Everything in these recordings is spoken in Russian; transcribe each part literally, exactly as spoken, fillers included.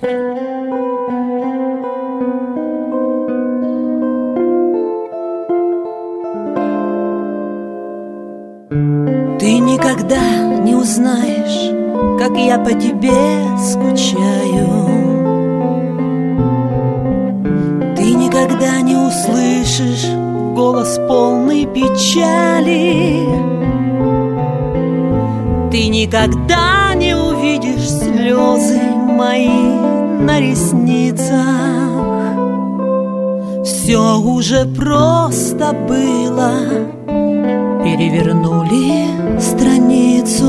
Ты никогда не узнаешь, как я по тебе скучаю. Ты никогда не услышишь голос полный печали. Ты никогда не увидишь слезы мои на ресницах. Все уже просто было, перевернули страницу.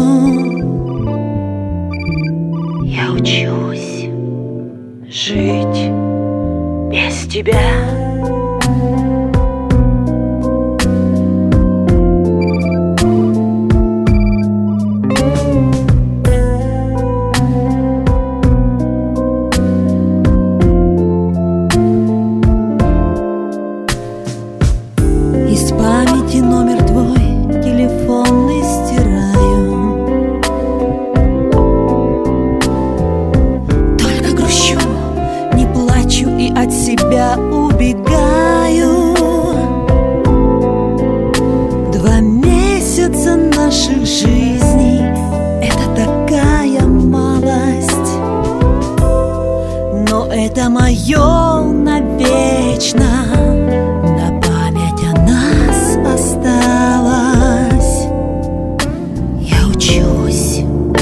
Я учусь жить без тебя. Из памяти номер твой телефонный стираю. Только грущу, не плачу и от себя убегаю. Два месяца наших жизней — это такая малость, но это мое навечно. Осталось. Я учусь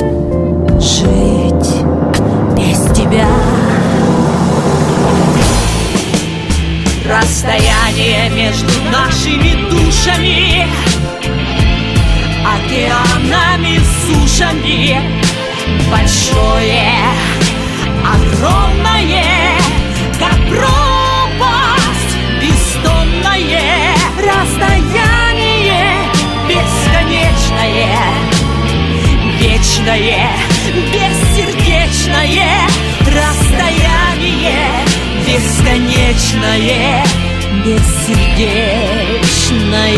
жить без тебя. Расстояние между нашими душами, океанами, сушами, большое, огромное, как пропасть бездонное. Расстояние бесконечное, вечное, бессердечное. Расстояние бесконечное, бессердечное.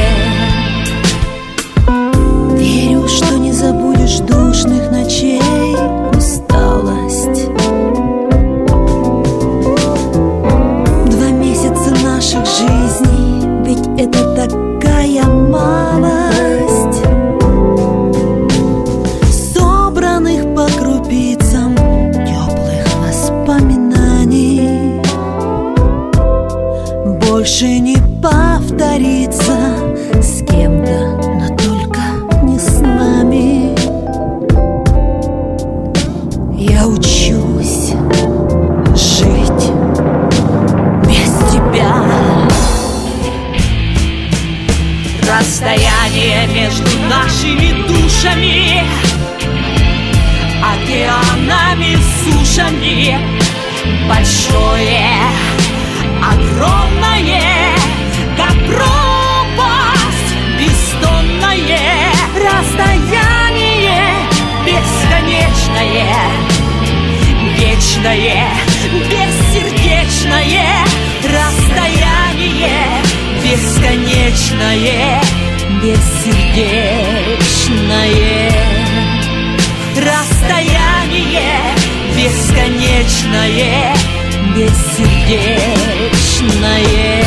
Верю, что не забудешь душных ночей усталость. Два месяца наших жизней, ведь это такая малость, собранных по крупицам теплых воспоминаний. Больше не повторится с кем-то, но только не с нами. Я учусь жить без тебя. Расстояние между нашими душами, океанами, сушами, большое, огромное, как пропасть бездонное. Расстояние бесконечное, вечное, бессердечное. Расстояние бесконечное, бессердечное. Расстояние бесконечное, бессердечное.